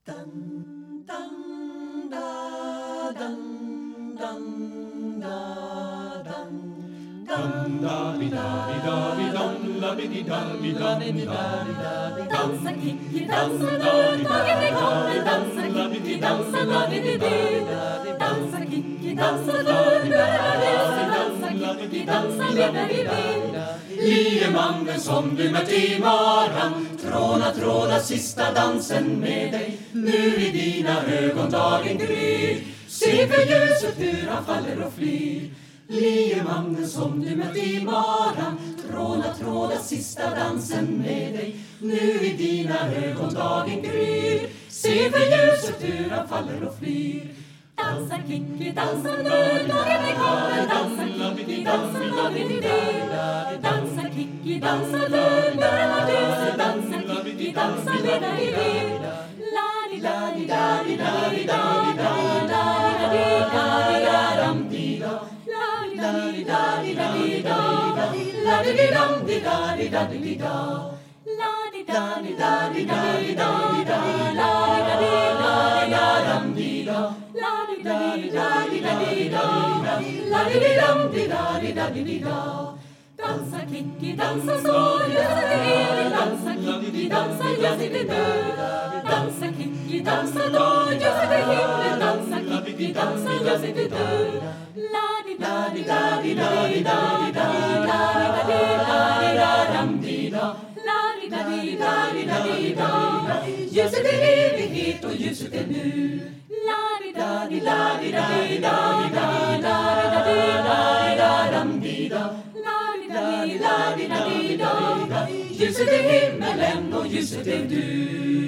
Dansa Kikki, dansa dagen det kommer. Dansa Kikki, dansa dagen det. Dansa Kikki, dansa dagen det. Dansa Kikki, dansa dagen det. Liemannen som du mött i morgon, tråda sista dansen med dig. Nu i dina ögon dagen gryr, se för ljuset hur han faller och flyr. Liemannen som du mött i morgon, tråda sista dansen med dig. Nu i dina ögon dagen gryr, se för ljuset hur han faller och flyr. Dansa Kikki, dansa nu, dagen det kommer. Dansa Kikki, dansa dagen det. Dansa Kikki, dansa nu, när du dansa Kikki, dansa med dig det. Dansa Kikki, dansa så, jag sitter här. Dansa Kikki, dansa, jag sitter död. Dansa Kikki, dansa då, jag sitter här. Dansa Kikki, dansa, jag sitter död. Ljuset är evighet och ljuset är nu. Ljuset är himmelen och ljuset är du.